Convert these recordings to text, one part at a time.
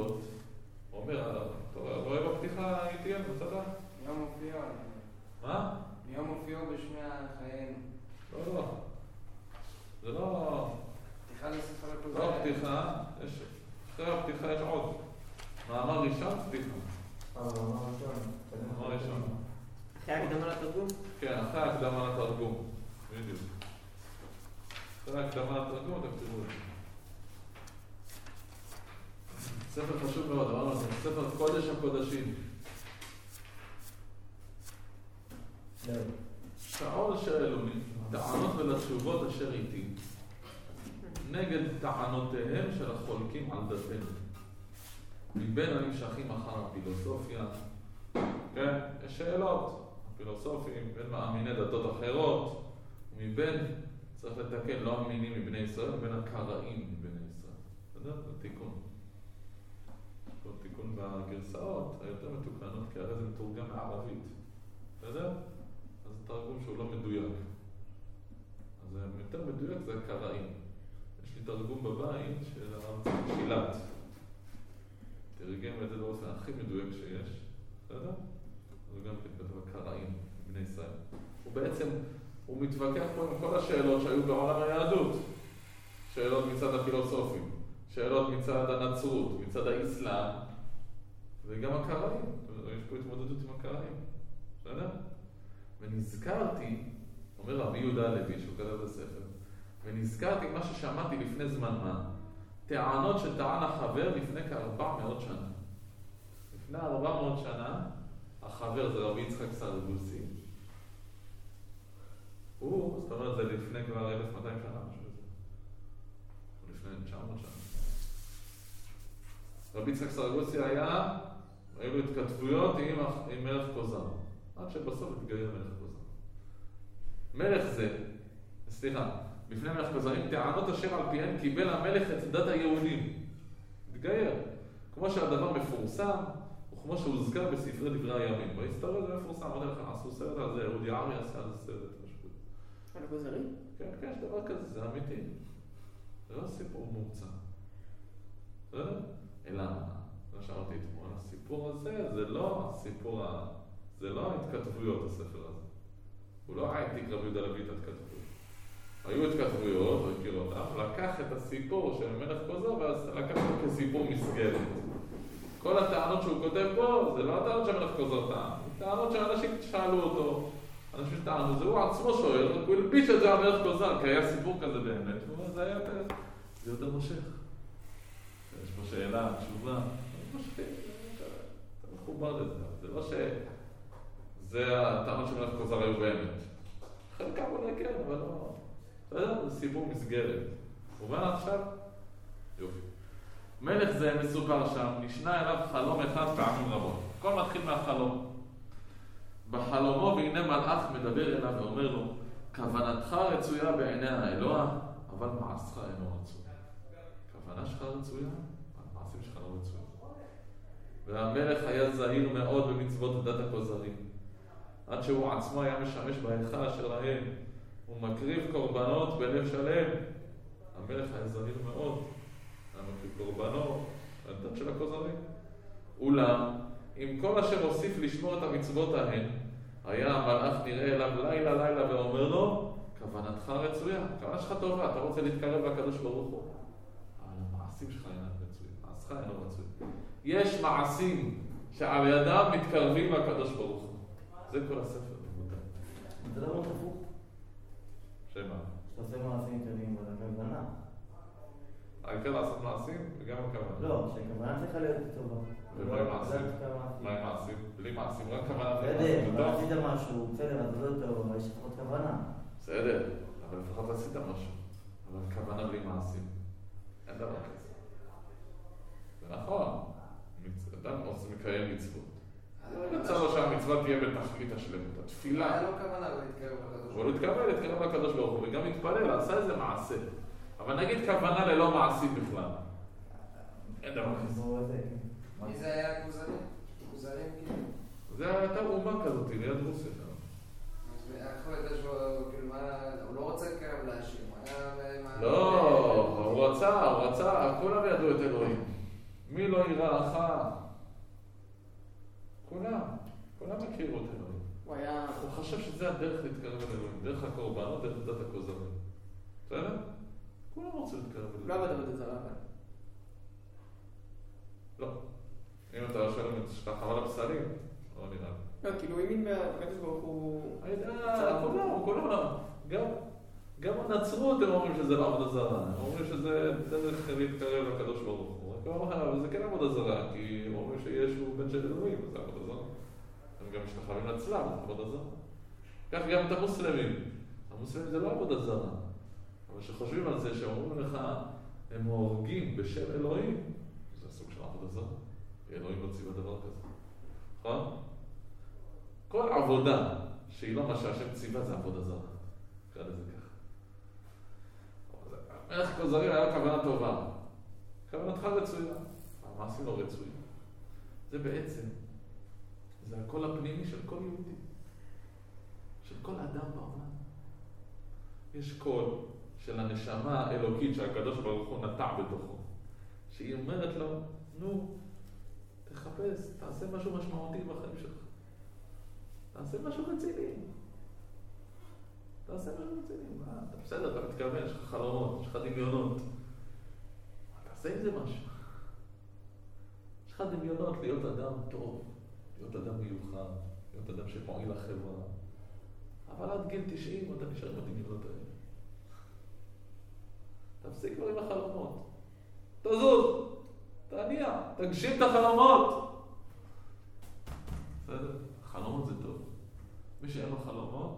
התשובות. הוא אומר, אתה רואה בפתיחה איתי בצדה? מיום מופיעו. מה? מיום מופיעו בשמי החיים. לא. זה לא... פתיחה לספר הכוזרי. לא פתיחה, אחרי הפתיחה יש עוד. מאמר ראשון, פתיחה. מאמר ראשון. אחרי ההקדמה לתרגום? כן, אחרי ההקדמה לתרגום. בדיוק. אחרי ההקדמה לתרגום, אתם תראו את זה. ספר חשוב מאוד, אמרנו, זה ספר קודש הקודשים. שאול שאלוני, טענות ולתשובות אשר איתי, נגד טענותיהם של החולקים על דתנו. מבין הנמשכים אחר הפילוסופיה, כן, יש שאלות, הפילוסופים, בין מאמיני דתות אחרות, ומבין, צריך לתקן, לא אמינים מבני ישראל, בין הקראים מבני ישראל. בסדר? זה תיקון. זה תיקון בגרסאות, היותר מתוקנות, כי הרי זה מתורגם מערבית. בסדר? אז זה תרגום שהוא לא מדויק. אז יותר מדויק זה הקראים. יש לי תרגום בבית של הרב שילת. תרגם את זה באופן הכי מדויק שיש. בסדר? אז הוא גם כתב הקראים בני ישראל. הוא בעצם, הוא מתווכח פה עם כל השאלות שהיו בעולם היהדות. שאלות מצד הפילוסופים, שאלות מצד הנצרות, מצד האסלאם, וגם הקראים. יש פה התמודדות עם הקראים. בסדר? ונזכרתי, אומר רבי יהודה הלוי, שהוא כתב את הספר, ונזכרתי מה ששמעתי לפני זמן מה, טענות שטען החבר לפני כ-400 שנה. לפני 400 שנה, החבר זה רבי יצחק סרגוסי. זאת אומרת, זה לפני כבר 1200 שנה, משהו כזה. או לפני 900 שנה. רבי יצחק סרגוסי היו התכתבויות עם מלך כוזר. עד שבסוף התגייר מלך כוזר. מלך זה, בפני מלך כוזר, עם טענות אשר על פיהן קיבל המלך את דת היהודים. התגייר. כמו שהדבר מפורסם, וכמו שהוזכר בספרי דברי הימים. בהיסטוריה זה מפורסם, עוד לך, עשו סרט על זה, אודי ארי עשה על זה סרט. על הכוזרים? כן, יש דבר כזה, זה אמיתי. זה לא סיפור מומצא. בסדר? אלא, כמו שאמרתי אתמול, הסיפור הזה, זה לא ההתכתבויות, הספר הזה. הוא לא העתיק רבי יהודה הלוי את ההתכתבויות. היו התכתבויות, הוא הכיר אותם, לקח את הסיפור של מלך כוזר, ואז לקח אותו כסיפור מסגרת. כל הטענות שהוא כותב פה, זה לא הטענות של מלך כוזר טען, זה טענות שאנשים שאלו אותו, אנשים שטענו, זה הוא עצמו שואל, רק הוא הלביש את זה על מלך כוזר, כי היה סיפור כזה באמת, זה היה זה יותר מושך. יש פה שאלה, תשובה, זה מחובר לזה, זה לא זה הטענות של מלך כוזר היו באמת. חלקם אולי כן, אבל לא. זה סיפור מסגרת. מובן עכשיו? יופי. מלך זה מסופר שם, נשנה אליו חלום אחד פעמים רבות. הכל מתחיל מהחלום. בחלומו והנה מלאך מדבר אליו ואומר לו, כוונתך רצויה בעיני האלוה, אבל מעשך אינו רצוי. כוונה שלך רצויה, אבל מעשים שלך לא רצויה. והמלך היה זהיר מאוד במצוות דת הכוזרים. עד שהוא עצמו היה משמש בהיכל אשר להם, הוא מקריב קורבנות בלב שלם. המלך היה זהיר מאוד, היה מקריב קורבנות, הדת של הכוזרים. אולם, עם כל אשר הוסיף לשמור את המצוות ההן, היה המלאך נראה אליו לילה ואומר לו, כוונתך רצויה, כוונה שלך טובה, אתה רוצה להתקרב לקדוש ברוך הוא. אבל המעשים שלך אינם רצויים, מעשך אינו רצוי. יש מעשים שעל ידם מתקרבים לקדוש ברוך הוא. זה כל הספר. זה לא מאוד הפוך. שמה? שאתה עושה מעשים קטנים, אבל הכוונה. העיקר לעשות מעשים וגם הכוונה. לא, שהכוונה צריכה להיות טובה. ומה עם מעשים? מה עם מעשים? בלי מעשים, רק כוונה. בסדר, אבל עשית משהו, בסדר, אז לא טוב, אבל יש לפחות כוונה. בסדר, אבל לפחות עשית משהו. אבל כוונה בלי מעשים. אין דבר כזה. זה נכון. אדם עושה מקיים מצוות. יצא לו שהמצווה תהיה בתכלית השלמות. התפילה. היה לו כוונה להתקרב לקדוש ברוך הוא. הוא להתקרב לקדוש ברוך הוא, וגם התפלל, עשה איזה מעשה. אבל נגיד כוונה ללא מעשים בכלל. אין דבר כזה. מי זה היה כוזרים? כוזרים כאילו? זה הייתה אומה כזאת, ליד רוסיה. איך הוא ידע שהוא לא רוצה להתקרב להשם, הוא היה... לא, הוא רצה, כולם ידעו את אלוהים. מי לא יראך? כולם הכירו את אלוהים. הוא היה... הוא חשב שזה הדרך להתקרב אל אלוהים, דרך הקורבנות, דרך דת הכוזרים. בסדר? כולם רוצים להתקרב אל אלוהים. לא עבד עבודה זרה, אבל. לא. אם אתה שואל אם אתה חבל הבשרים, לא נראה לי. לא, כאילו, אם בקדוש ברוך הוא... כולם. גם הנצרות הם אומרים שזה לא עבודה זרה. הם אומרים שזה דרך להתקרב לקדוש ברוך הוא. אבל זה כן עבודה זרה, כי הם אומרים שישו הוא בן של אלוהים, זה עבודה זרה. הם גם משתחווים לצלם, זה עבודה זרה. כך גם את המוסלמים. המוסלמים זה לא עבודה זרה. אבל שחושבים על זה, שאומרים לך, הם הורגים בשם אלוהים, זה סוג של עבודה זרה. כי אלוהים לא ציווה דבר כזה. נכון? כל עבודה שהיא לא מה שהשם ציווה זה עבודה זרה. קרא לזה ככה. מלך כוזרי היה כוונה טובה. כוונתך רצויה. המעשים לא רצויים. זה בעצם, זה הקול הפנימי של כל יהודי. של כל אדם בעולם. יש קול של הנשמה האלוקית שהקדוש ברוך הוא נטע בתוכו. שהיא אומרת לו, נו, תחפש, תעשה משהו משמעותי בחיים שלך. תעשה משהו רציני. תעשה משהו רציני. אתה בסדר, אתה מתכוון, יש לך חלומות, יש לך דמיונות. תעשה עם זה משהו. יש לך דמיונות להיות אדם טוב, להיות אדם מיוחד, להיות אדם שפועל לחברה. אבל עד גיל 90 אתה נשאר עם הדמיונות האלה. תפסיק כבר עם החלומות. תזוז, תעניע, תגשים את החלומות. בסדר? חלומות זה טוב. מי שאין לו חלומות,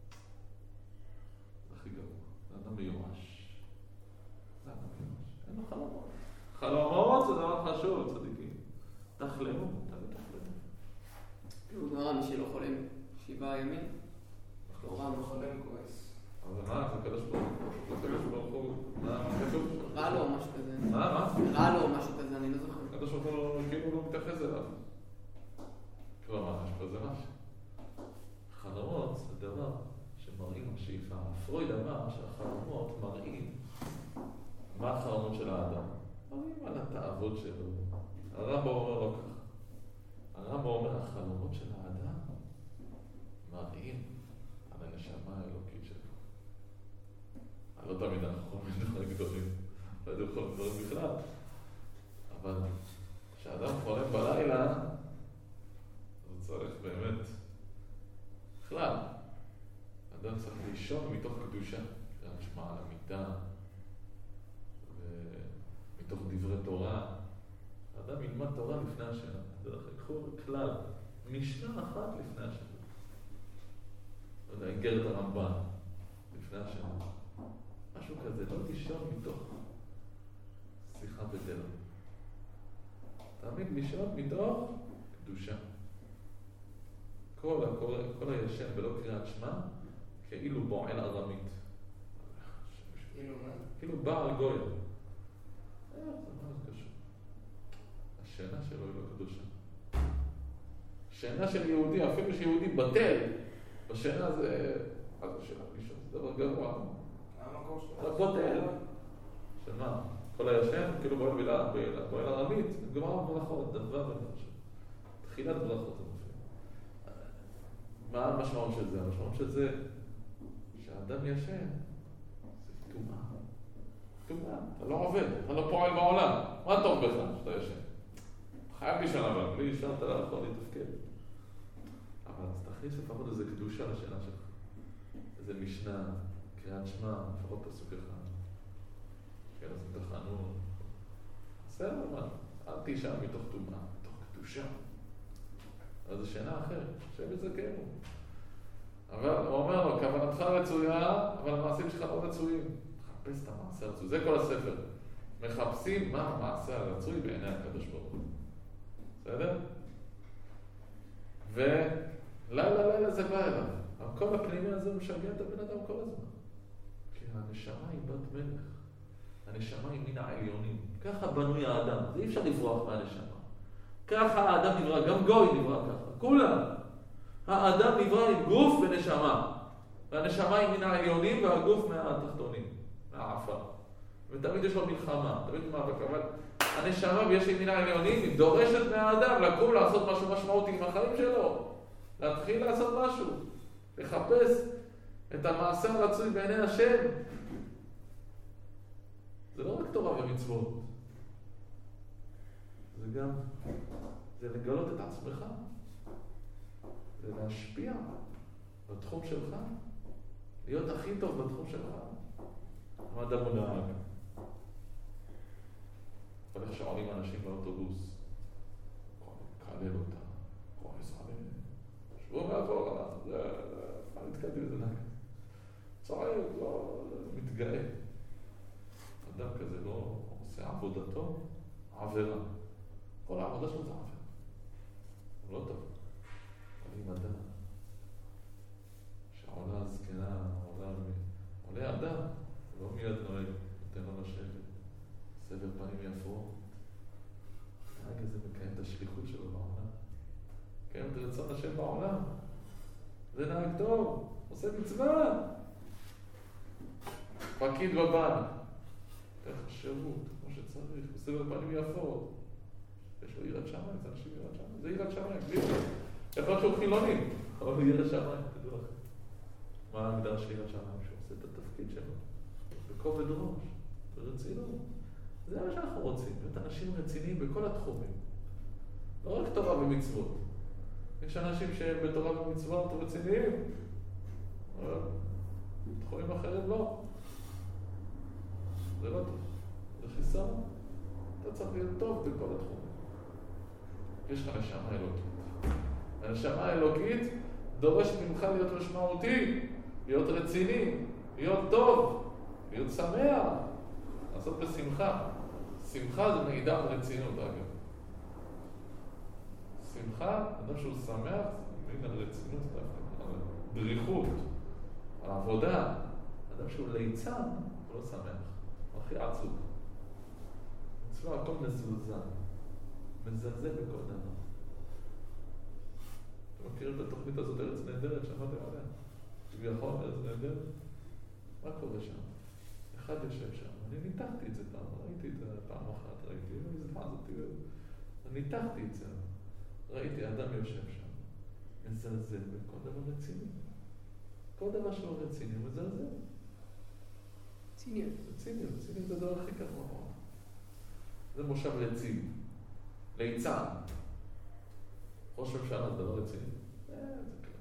זה הכי גרוע. זה אדם מיואש. אין לו חלומות. חלומות זה דבר חשוב, צדיקים. תחלמו, תחלמו. הוא גרם מי שלא חולם 7 ימים. לא חולם כועס. אבל מה? זה קדוש ברוך הוא. זה קדוש ברוך הוא. מה כתוב? רע לו או משהו כזה. מה? רע לו או משהו כזה, אני לא זוכר. קדוש ברוך הוא כאילו לא מתייחס אליו. כלומר, יש פה זה משהו. חלומות זה דבר שמראים השאיפה. פרויד אמר שהחלומות מראים מה החלומות של האדם. מראים על התאוות שלו. הרמב"ם אומר לא ככה. הרמב"ם אומר החלומות של האדם מראים על הנשמה האלוקית שלו. לא תמיד אנחנו חולמים דברים גדולים. לא יודעים חולמים דברים בכלל. אבל כשאדם חולם בלילה, הוא צריך באמת, בכלל, אדם צריך לישון מתוך קדושה, גם נשמע על המיטה, ומתוך דברי תורה. אדם ילמד תורה לפני השינה. דרך קחו כלל, משנה אחת לפני השינה. לא יודע, איגרת הרמב"ן, לפני השינה. משהו כזה, לא לישון מתוך שיחה בדרך. תמיד לישון מתוך קדושה. כל הישן בלא קריאת שמע, כאילו בועל ארמית. כאילו מה? כאילו בעל גוי. זה מה זה קשור. השינה שלו היא לא קדושה. שינה של יהודי, אפילו שיהודי בטל, בשינה זה... אז השינה לישון, זה דבר גרוע. המקור שלו. הכותל. שמה? כל הישן, כאילו בועל ארמית, גמר ברכות, דבר ונרשם. תחילת ברכות זה מופיע. מה המשמעות של זה? המשמעות של זה שהאדם ישן, זה תומעה. תומעה. אתה לא עובד, אתה לא פועל בעולם. מה טוב בך שאתה ישן? חייב לישון אבל, בלי לישון אתה לא יכול להתפקד. אבל אז תכניס לפחות איזה קדושה לשינה שלך. איזה משנה, קריאת שמע, לפחות פסוק אחד. כן, אז מתחנו. בסדר, מה? אל תישן מתוך תומעה, מתוך קדושה. אז זו שינה אחרת, שם יזכנו. אבל הוא אומר לו, כוונתך רצויה, אבל המעשים שלך לא רצויים. תחפש את המעשה הרצוי. זה כל הספר. מחפשים מה המעשה הרצוי בעיני הקדוש ברוך הוא. בסדר? ולילה זה בא אליו. המקום הפנימי הזה משגע את הבן אדם כל הזמן. כי הנשמה היא בת מלך. הנשמה היא מן העליונים. ככה בנוי האדם. זה אי אפשר לברוח מהנשמה. ככה האדם נברא, גם גוי נברא ככה. כולם. האדם נברא עם גוף ונשמה. והנשמה היא מן העליונים והגוף מהתחתונים, מהעפר. ותמיד יש לו מלחמה, תמיד מאבק, אבל הנשמה ויש ימינה עליונים, היא דורשת מהאדם לקום לעשות משהו משמעותי עם החיים שלו. להתחיל לעשות משהו. לחפש את המעשה הרצוי בעיני השם. זה לא רק תורה ומצוות. זה גם, זה לגלות את עצמך. זה להשפיע בתחום שלך. להיות הכי טוב בתחום שלך. מה אדם הוא נהג? אבל איך שעולים אנשים באוטובוס, קלל אותה, כועס עליהם, שבו מאחורה, מה נתקלתי בזה נהג? צועק, לא, מתגאה. אדם כזה לא עושה עבודתו, עבירה. כל העבודה שלו זה עבירה. הוא לא טוב. אבל אם אדם, שעולה הזקנה, עולה אדם, לא מיד נועל, נותן לו לשבת. סבר פנים יפות. הנהג הזה מקיים את השליחות שלו בעולם. מקיים את רצון השם בעולם. זה נהג טוב, עושה מצווה. פקיד בבנק. נותן לך שירות, כמו שצריך. סבר פנים יפות. יש לו יראת שמיים, זה אנשים יראת שמיים. זה יראת שמיים. יכול להיות שהוא חילוני, אבל הוא יראת שמיים, תדעו לכם. מה ההגדרה של יראת שמיים? שהוא עושה את התפקיד שלו. בכובד ראש, ברצינות. זה מה שאנחנו רוצים, להיות אנשים רציניים בכל התחומים. לא רק תורה ומצוות. יש אנשים שהם בתורה ומצוות רציניים, אבל בתחומים אחרים לא. זה לא טוב. זה חיסרון. אתה צריך להיות טוב בכל התחומים. יש לך נשמה אלוקית. הנשמה האלוקית דורשת ממך להיות משמעותי, להיות רציני, להיות טוב, להיות שמח, לעשות בשמחה. שמחה זה מעידה על רצינות, אגב. שמחה, אדם שהוא שמח, זה מעיד על רצינות, על דריכות, על עבודה. אדם שהוא ליצן, הוא לא שמח, הוא הכי עצוב. אצלו הכל מזולזל, מזלזל בכל דבר. אתם מכירים את התוכנית הזאת, ארץ נהדרת, שמעתם עליה? כביכול, ארץ נהדרת? מה קורה שם? אחד יושב שם, אני ניתחתי את זה פעם, ראיתי את זה פעם אחת, אני ניתחתי את זה, ראיתי אדם יושב שם, מזלזל בכל דבר רציני. כל דבר שהוא רציני, הוא מזלזל. ציניות. ציניות זה הדבר הכי קרוב. זה מושב רציני. ליצן. ראש ממשלה זה דבר רציני. זה כלל.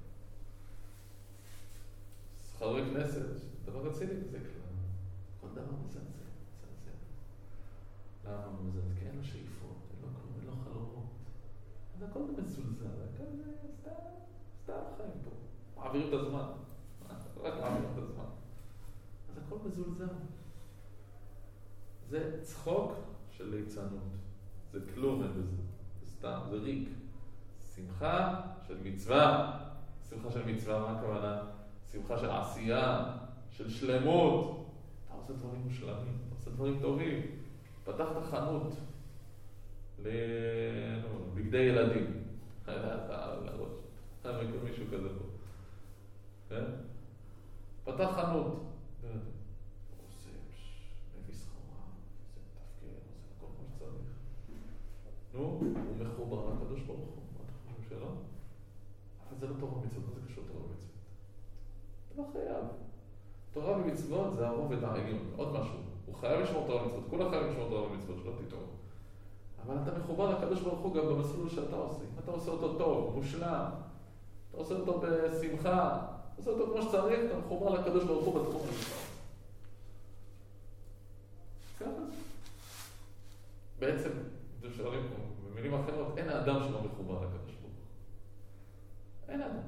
חברי כנסת, דבר רציני, זה כלל. כל דבר מזלזל. למה הוא מזלזל? כי אין לו שאיפות, אין לו כלום, אין לו חלומות. אז הכל זה מזולזל, הכל זה סתם חיים פה. מעבירים את הזמן. רק מעבירים את הזמן. אז הכל מזולזל. זה צחוק של ליצנות. זה כלום אין בזה. זה סתם, זה ריק. שמחה של מצווה. שמחה של מצווה, מה הכוונה? שמחה של עשייה, של שלמות. אתה עושה דברים מושלמים, אתה עושה דברים טובים. פתחת חנות לבגדי ילדים. אתה מכיר מישהו כזה פה. כן? פתח חנות. הוא עושה, מביא סחורה, עושה תפקיר, עושה כל מה שצריך. נו, הוא מחובר לקדוש ברוך הוא. מה אתה חושב שלא? אבל זה לא תורה ומצוות, מה זה קשור תורה ומצוות? אתה לא חייב. תורה ומצוות זה הרובד העליון. עוד משהו. הוא חייב לשמור תורה ומצוות. כולה חייב לשמור תורה ומצוות, שלא תטעו. אבל אתה מחובר לקדוש ברוך הוא גם במסלול שאתה עושה. אם אתה עושה אותו טוב, מושלם, אתה עושה אותו בשמחה, אתה עושה אותו כמו שצריך, אתה מחובר לקדוש ברוך הוא בתחום הזה. ככה. בעצם, אתם שואלים פה, במילים אחרות, אין האדם שלא מחובר לקדוש ברוך הוא. אין אדם.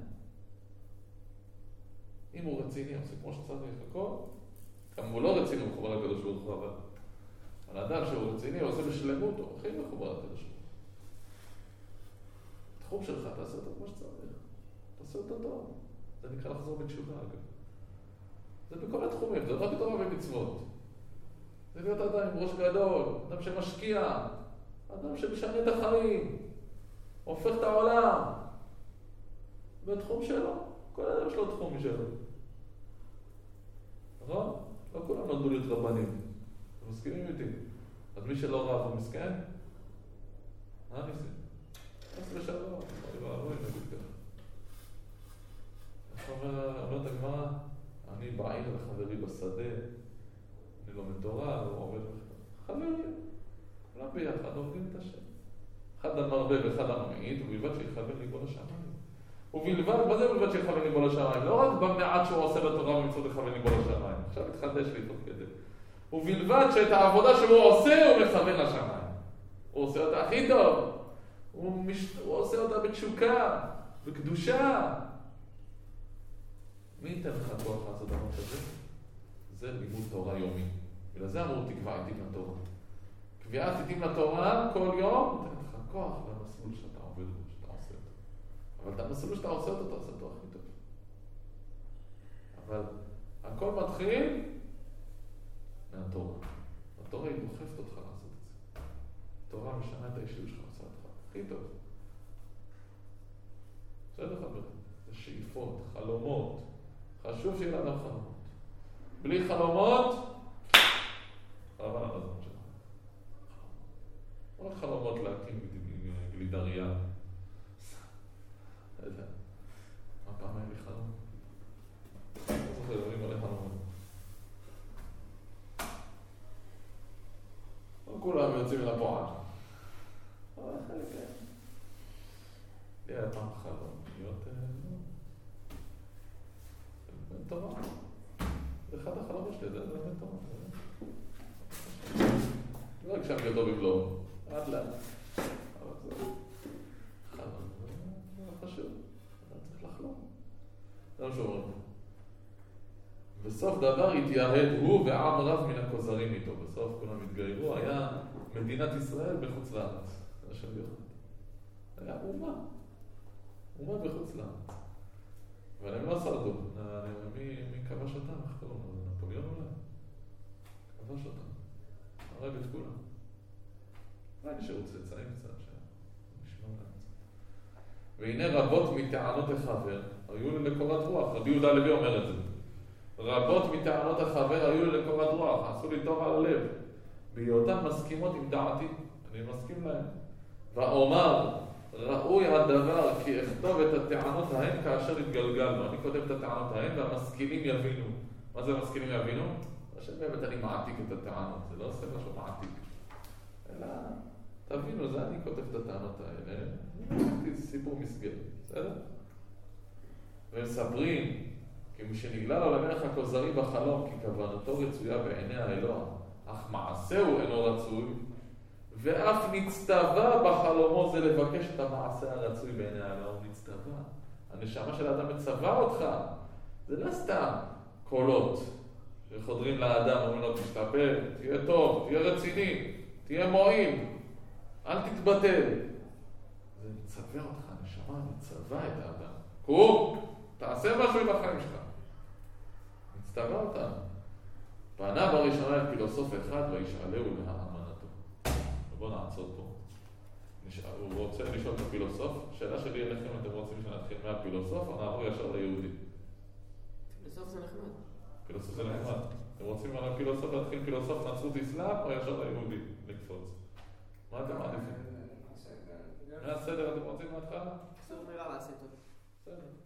אם הוא רציני, עושה כמו שצריך הכל, גם הוא לא רציני, הוא מחובר לקדוש ברוך הוא, אבל האדם שהוא רציני, הוא עושה בשלמות, הוא הכי מחובר לקדוש ברוך הוא. התחום שלך, תעשה אותו כמו שצריך. תעשה אותו טוב. זה נקרא לחזור בתשובה, אגב. זה בכל התחומים, זה לא בתורה ומצוות. זה להיות אדם עם ראש גדול, אדם שמשקיע, אדם שמשנה את החיים, הופך את העולם. בתחום שלו, כל אדם יש לו תחום משלו. נכון? לא כולם נולדו להיות רבנים. אתם מסכימים איתי? אז מי שלא רב הוא מסכן? מה ניסים? חס ושלום, אוי ואבוי, נגיד ככה. איך אומרת הגמרא? אני בעיר לחברי בשדה, אני לומד תורה, הוא עובד חברים, כולם ביחד עובדים את השם. אחד המרבה ואחד הממעיט, ובלבד שיכוון ליבו לשמיים. ובלבד, מה זה בלבד שיכוון ליבו לשמיים? לא רק במעט שהוא עושה בתורה ומצוות לכוון ליבו לשמיים. עכשיו התחדש לי תוך כדי. ובלבד שאת העבודה שהוא עושה הוא מכוון לשמיים. הוא עושה אותה הכי טוב. הוא עושה אותה בתשוקה, בקדושה. מי ייתן לך כוח לעשות דבר כזה? זה לימוד תורה יומי. בגלל זה אמרו תקבע עתים לתורה. קביעת עתים לתורה כל יום נותן לך כוח למסלול שאתה עובד בו, שאתה עושה אותו. אבל את המסלול שאתה עושה אותו, אתה עושה אותו הכי טוב. אבל הכל מתחיל מהתורה. התורה היא דוחפת אותך לעשות את זה. התורה משנה את האישיות שלך, עושה אותך הכי טוב. בסדר חברים? זה שאיפות, חלומות. חשוב שיהיה לאדם חלומות. בלי חלומות, חלמה על הזמן שלך. עוד חלומות להקים גלידריה. לא יודע. מה פעם היה לי חלום? לא זוכר, דברים מלא חלומות. לא כולם יוצאים אל הפועל. אבל חלק כן. לי היה פעם חלום להיות בן תורה. זה אחד החלומות שלי, זה בן תורה. לא רק שם גדול בבלום. עד לאן. אבל זה חלום. זה חשוב. אתה צריך לחלום. זה מה שאומרים. בסוף דבר התייהד הוא ועם רב מן הכוזרים איתו. בסוף כולם התגיירו. היה מדינת ישראל בחוץ לארץ. זה השם יוחד. היה אומה. אומה בחוץ לארץ. אבל הם לא שרדו. מי כבש אותם? איך קוראים לו? נפוליאון אולי? כבש אותם. הרג את כולם. אולי נשארו צאצאים קצת שנשמע להם קצת. והנה רבות מטענות החבר היו לי לקורת רוח. רבי יהודה הלוי אומר את זה. רבות מטענות החבר היו לי לקורת רוח. עשו לי טוב על הלב. בהיותן מסכימות עם דעתי. אני מסכים להם. ואומר, ראוי הדבר כי אכתוב את הטענות ההם כאשר התגלגלנו. אני כותב את הטענות ההם והמשכילים יבינו. מה זה המשכילים יבינו? שבאמת אני מעתיק את הטענות, זה לא עושה משהו מעתיק. אלא, תבינו, זה אני כותב את הטענות האלה. זה סיפור מסגרת, בסדר? ומספרים, כי משנגלה לו למלך הכוזרי בחלום, כי כוונתו רצויה בעיני האלוה, אך מעשהו אינו רצוי, ואף נצטווה בחלומו זה לבקש את המעשה הרצוי בעיני האלוה. הוא נצטווה. הנשמה של האדם מצווה אותך. זה לא סתם קולות. שחודרים לאדם, אומרים לו, תשתפר, תהיה טוב, תהיה רציני, תהיה מועיל, אל תתבטל. זה מצווה אותך, הנשמה מצווה את האדם. קום, תעשה משהו עם החיים שלך. מצטווה אותה. פנה בראשונה את פילוסוף אחד וישאלהו להאמנתו. בואו נעצור פה. הוא רוצה לשאול את הפילוסוף. שאלה שלי אליכם, אתם רוצים שנתחיל מהפילוסוף או נעבור ישר ליהודי? פילוסוף זה נחמד. פילוסוף זה נחמד. אתם רוצים על הפילוסוף להתחיל פילוסוף נצרות אסלאם או ישר ליהודי לקפוץ? מה אתם מעדיפים? הסדר אתם רוצים מההתחלה? בסדר, נראה לעשות טוב. בסדר.